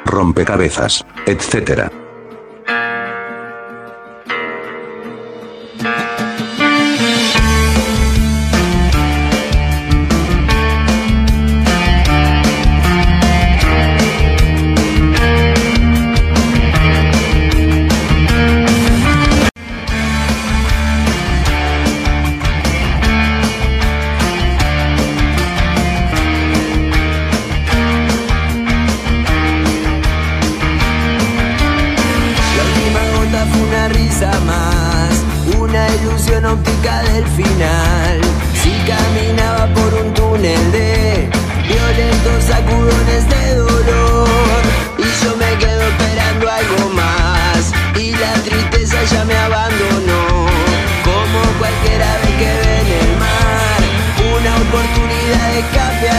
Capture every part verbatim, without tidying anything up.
rompecabezas, etcétera. Óptica del final. Si caminaba por un túnel de violentos sacudones de dolor, y yo me quedo esperando algo más, y la tristeza ya me abandonó. Como cualquiera vez que ve en el mar una oportunidad de escape,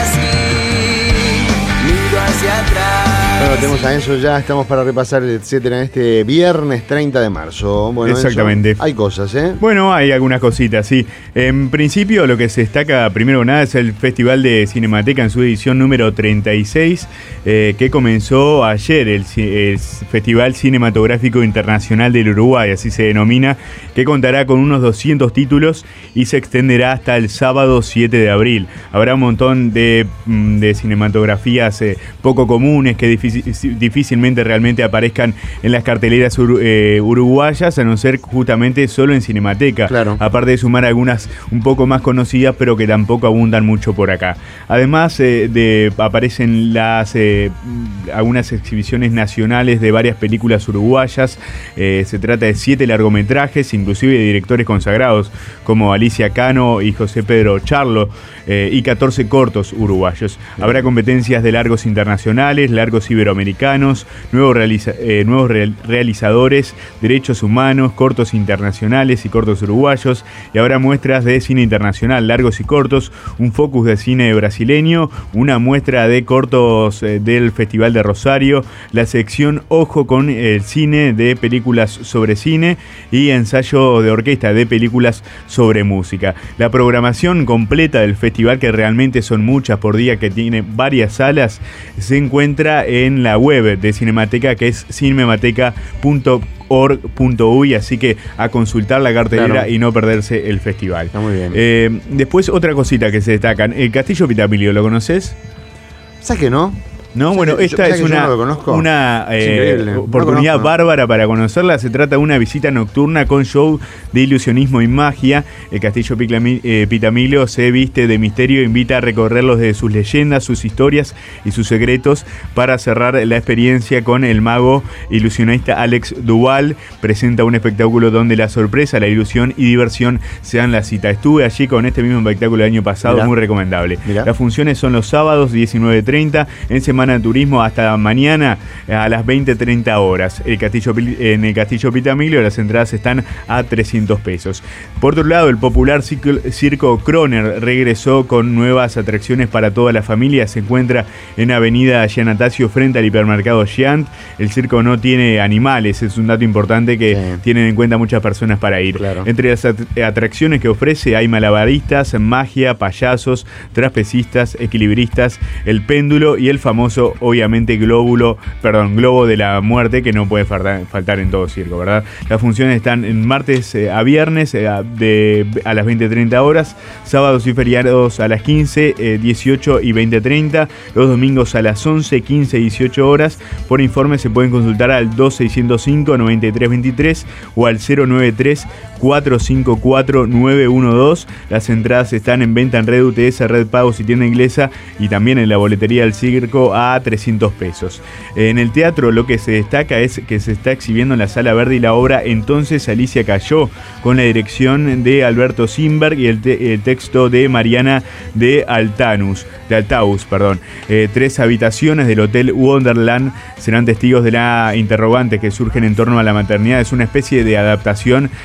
así miro hacia atrás. Bueno, tenemos a Enzo ya, estamos para repasar el etcétera en este viernes treinta de marzo. Bueno, exactamente. Enzo, hay cosas, ¿eh? Bueno, hay algunas cositas, sí. En principio, lo que se destaca primero que nada es el Festival de Cinemateca en su edición número treinta y seis, eh, que comenzó ayer, el, el Festival Cinematográfico Internacional del Uruguay, así se denomina, que contará con unos doscientos títulos y se extenderá hasta el sábado siete de abril. Habrá un montón de, de cinematografías eh, poco comunes que difícilmente difícilmente realmente aparezcan en las carteleras ur, eh, uruguayas, a no ser justamente solo en Cinemateca. Claro. Aparte de sumar algunas un poco más conocidas, pero que tampoco abundan mucho por acá. Además, eh, de, aparecen las eh, algunas exhibiciones nacionales de varias películas uruguayas. Eh, se trata de siete largometrajes, inclusive de directores consagrados como Alicia Cano y José Pedro Charlo, eh, y catorce cortos uruguayos. Habrá competencias de largos internacionales, largos iberoamericanos, nuevos, realiza, eh, nuevos real, realizadores, derechos humanos, cortos internacionales y cortos uruguayos, y habrá muestras de cine internacional, largos y cortos, un focus de cine brasileño, una muestra de cortos eh, del Festival de Rosario, la sección Ojo con el cine de películas sobre cine y ensayo de orquesta de películas sobre música. La programación completa del festival, que realmente son muchas por día, que tiene varias salas, se encuentra en la web de Cinemateca, que es cinemateca punto org punto uy, así que a consultar la cartelera, claro, y no perderse el festival. Está muy bien. Eh, después, otra cosita que se destacan, el Castillo Pitamilio, ¿lo conoces? ¿Sabes que no? No, bueno, que, esta es una, no una eh, oportunidad no bárbara para conocerla. Se trata de una visita nocturna con show de ilusionismo y magia. El Castillo eh, Pitamilio se viste de misterio e invita a recorrerlos de sus leyendas, sus historias y sus secretos para cerrar la experiencia con el mago ilusionista Alex Duval. Presenta un espectáculo donde la sorpresa, la ilusión y diversión sean la cita. Estuve allí con este mismo espectáculo el año pasado, Mirá. muy recomendable. Mirá. Las funciones son los sábados diecinueve treinta, en Semana de Turismo hasta mañana a las veinte treinta horas. El Castillo, en el Castillo Pitamilio las entradas están a trescientos pesos. Por otro lado, el popular Circo Croner regresó con nuevas atracciones para toda la familia. Se encuentra en Avenida Giannatasio frente al hipermercado Giant. El circo no tiene animales, es un dato importante que sí. tienen en cuenta muchas personas para ir. Claro. Entre las atracciones que ofrece hay malabaristas, magia, payasos, trapecistas, equilibristas, el péndulo y el famoso, obviamente, glóbulo, perdón, globo de la muerte, que no puede faltar, faltar en todo circo, ¿verdad? Las funciones están en martes eh, a viernes eh, de, a las veinte treinta horas, sábados y feriados a las quince, eh, dieciocho y veinte treinta, los domingos a las once, quince y dieciocho horas. Por informe se pueden consultar al dos seis cero cinco, nueve tres dos tres o al cero nueve tres, cuatro cinco cuatro, nueve uno dos. Las entradas están en venta en Red U T S, Red Pagos y Tienda Inglesa, y también en la boletería del circo a trescientos pesos. En el teatro lo que se destaca es que se está exhibiendo en la Sala Verde y la obra Entonces Alicia cayó, con la dirección de Alberto Simberg y el, te el texto de Mariana de Altanus, de Altaus, perdón. Eh, tres habitaciones del Hotel Wonderland serán testigos de la interrogante que surgen en torno a la maternidad. Es una especie de adaptación de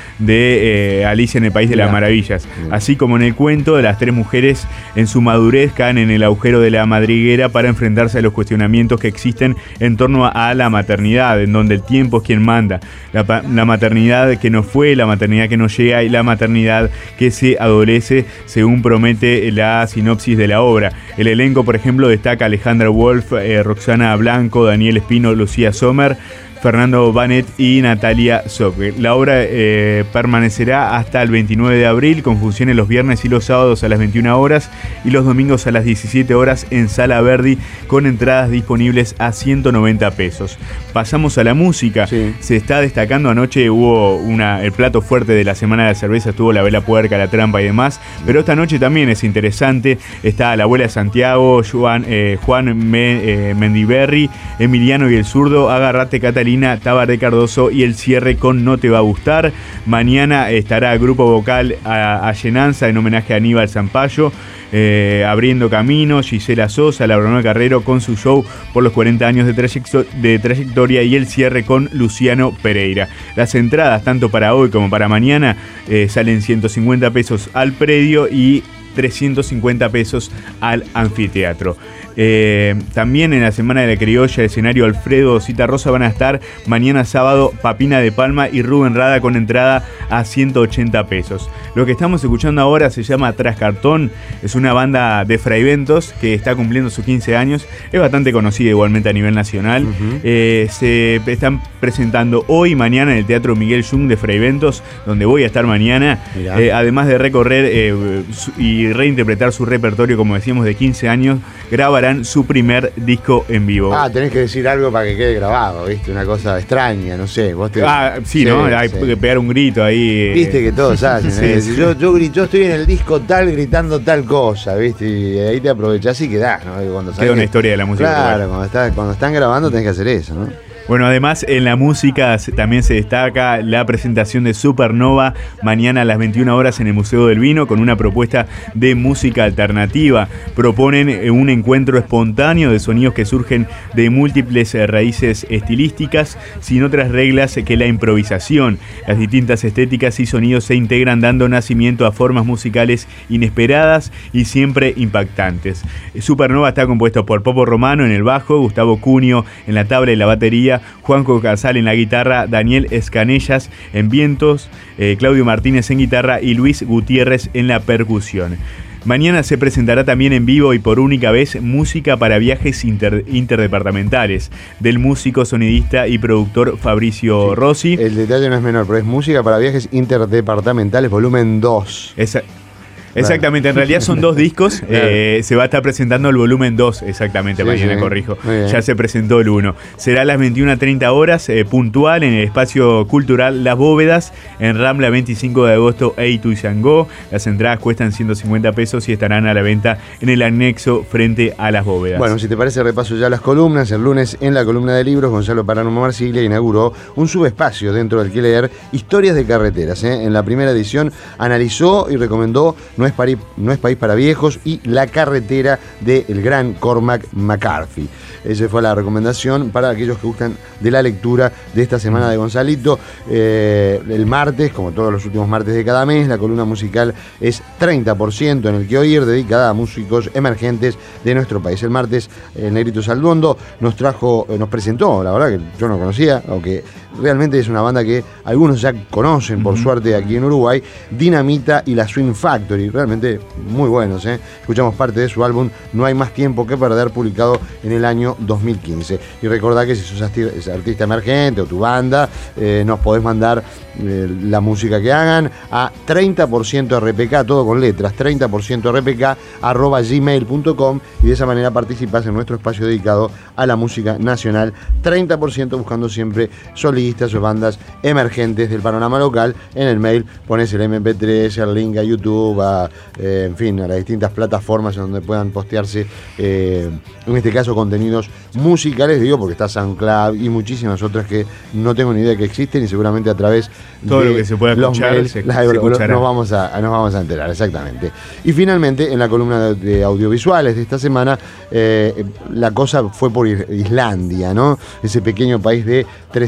de eh, Alicia en el País de Mirá. las Maravillas. Mirá. Así como en el cuento, las tres mujeres en su madurez caen en el agujero de la madriguera para enfrentarse a los cuestionamientos que existen en torno a la maternidad, en donde el tiempo es quien manda. La, la maternidad que no fue, la maternidad que no llega y la maternidad que se adolece, según promete la sinopsis de la obra. El elenco, por ejemplo, destaca Alejandra Wolf, eh, Roxana Blanco, Daniel Espino, Lucía Sommer, Fernando Banet y Natalia Socke. La obra eh, permanecerá hasta el veintinueve de abril, con funciones los viernes y los sábados a las veintiuna horas y los domingos a las diecisiete horas en Sala Verdi, con entradas disponibles a ciento noventa pesos. Pasamos a la música. Sí. Se está destacando, anoche hubo una, el plato fuerte de la Semana de la Cerveza, estuvo La Vela Puerca, La Trampa y demás, pero esta noche también es interesante. Está La Abuela de Santiago, Juan, eh, Juan Me, eh, Mendiberri, Emiliano y el Zurdo, Agarrate Catalina, Tabaré Cardoso y el cierre con No Te Va a Gustar. Mañana estará grupo vocal a, a Llenanza en homenaje a Aníbal Zampayo. Eh, abriendo camino, Gisela Sosa, Laura Carrero con su show por los cuarenta años de, trayecto, de trayectoria, y el cierre con Luciano Pereira. Las entradas, tanto para hoy como para mañana, eh, salen ciento cincuenta pesos al predio y trescientos cincuenta pesos al anfiteatro. Eh, también en la Semana de la Criolla, el escenario Alfredo Citarrosa, van a estar mañana sábado Papina de Palma y Rubén Rada, con entrada a ciento ochenta pesos. Lo que estamos escuchando ahora se llama Tras Cartón, es una banda de Fraiventos que está cumpliendo sus quince años, es bastante conocida igualmente a nivel nacional. Uh-huh. eh, se están presentando hoy y mañana en el Teatro Miguel Jung de Fraiventos, donde voy a estar mañana, eh, además de recorrer eh, su, y reinterpretar su repertorio, como decíamos, de quince años, grabarán su primer disco en vivo. Ah, tenés que decir algo para que quede grabado, ¿viste? Una cosa extraña, no sé. Vos te... Ah, sí, sí, ¿no? Sí. Hay que pegar un grito ahí. Viste que todos hacen. sí, ¿eh? sí. Yo, yo, yo estoy en el disco tal gritando tal cosa, ¿viste? Y ahí te aprovechás y quedás, ¿no? Cuando Queda una que... historia de la música. Claro, cuando, está, cuando están grabando tenés que hacer eso, ¿no? Bueno, además en la música también se destaca la presentación de Supernova mañana a las veintiuna horas en el Museo del Vino, con una propuesta de música alternativa. Proponen un encuentro espontáneo de sonidos que surgen de múltiples raíces estilísticas, sin otras reglas que la improvisación. Las distintas estéticas y sonidos se integran, dando nacimiento a formas musicales inesperadas y siempre impactantes. Supernova está compuesto por Popo Romano en el bajo, Gustavo Cunio en la tabla y la batería, Juanjo Casal en la guitarra, Daniel Escanellas en vientos, eh, Claudio Martínez en guitarra y Luis Gutiérrez en la percusión. Mañana se presentará también en vivo y por única vez música para viajes inter, interdepartamentales del músico, sonidista y productor Fabricio sí, Rossi. El detalle no es menor, pero es música para viajes interdepartamentales volumen dos. Esa, Exactamente, en realidad son dos discos, claro. eh, se va a estar presentando el volumen dos, exactamente, sí, mañana sí, corrijo, ya se presentó el uno. Será a las veintiuna treinta horas, eh, puntual, en el espacio cultural Las Bóvedas, en Rambla veinticinco de agosto e Ituzaingó. Las entradas cuestan ciento cincuenta pesos y estarán a la venta en el anexo frente a Las Bóvedas. Bueno, si te parece, repaso ya las columnas. El lunes, en la columna de libros, Gonzalo Parano Marsiglia inauguró un subespacio dentro del que leer, Historias de Carreteras. ¿eh? En la primera edición analizó y recomendó No es, París, no es País para Viejos y La Carretera del gran Cormac McCarthy. Esa fue la recomendación para aquellos que gustan de la lectura de esta semana de Gonzalito. Eh, el martes, como todos los últimos martes de cada mes, la columna musical es treinta por ciento en el que oír, dedicada a músicos emergentes de nuestro país. El martes, el Negrito Salduondo nos trajo, nos presentó, la verdad que yo no conocía, aunque realmente es una banda que algunos ya conocen, por uh-huh. suerte, aquí en Uruguay, Dinamita y la Swing Factory, realmente muy buenos. ¿eh? Escuchamos parte de su álbum No hay más tiempo que perder, publicado en el año dos mil quince. Y recordá que si sos artista emergente o tu banda, eh, nos podés mandar eh, la música que hagan a treinta por ciento R P K, todo con letras, treinta por ciento R P K arroba gmail punto com, y de esa manera participás en nuestro espacio dedicado a la música nacional. Treinta por ciento buscando siempre solistas o bandas emergentes del panorama local. En el mail pones el eme pe tres, el link a YouTube, a, eh, en fin, a las distintas plataformas en donde puedan postearse, eh, en este caso, contenidos musicales, digo, porque está SoundCloud y muchísimas otras que no tengo ni idea que existen, y seguramente a través todo de lo que se pueda los escuchar, mails, se, las, se nos, vamos a, nos vamos a enterar, exactamente. Y finalmente, en la columna de, de audiovisuales de esta semana, eh, la cosa fue por Islandia, ¿no? Ese pequeño país de trescientos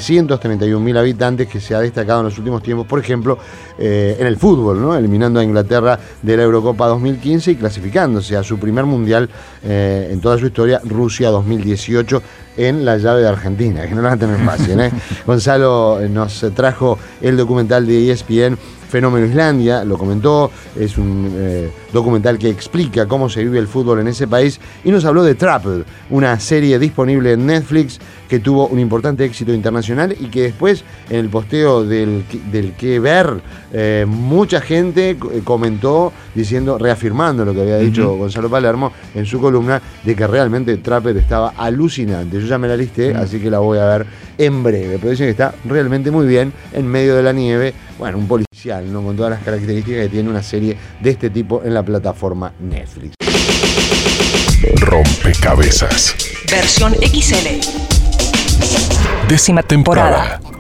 treinta y un mil habitantes, que se ha destacado en los últimos tiempos, por ejemplo, eh, en el fútbol, ¿no? Eliminando a Inglaterra de la Eurocopa dos mil quince y clasificándose a su primer mundial eh, en toda su historia, Rusia dos mil dieciocho, en la llave de Argentina, que no la van a tener fácil, ¿eh? Gonzalo nos trajo el documental de E S P N, Fenómeno Islandia, lo comentó, es un eh, documental que explica cómo se vive el fútbol en ese país, y nos habló de Trapped, una serie disponible en Netflix que tuvo un importante éxito internacional y que después, en el posteo del, del que ver, eh, mucha gente comentó diciendo, reafirmando lo que había dicho uh-huh. Gonzalo Palermo en su columna, de que realmente Trapped estaba alucinante. Yo ya me la listé, uh-huh. así que la voy a ver en breve, pero dicen que está realmente muy bien, en medio de la nieve, bueno, un policial, ¿no? Con todas las características que tiene una serie de este tipo en la plataforma Netflix. Rompecabezas. Versión X L. Décima temporada.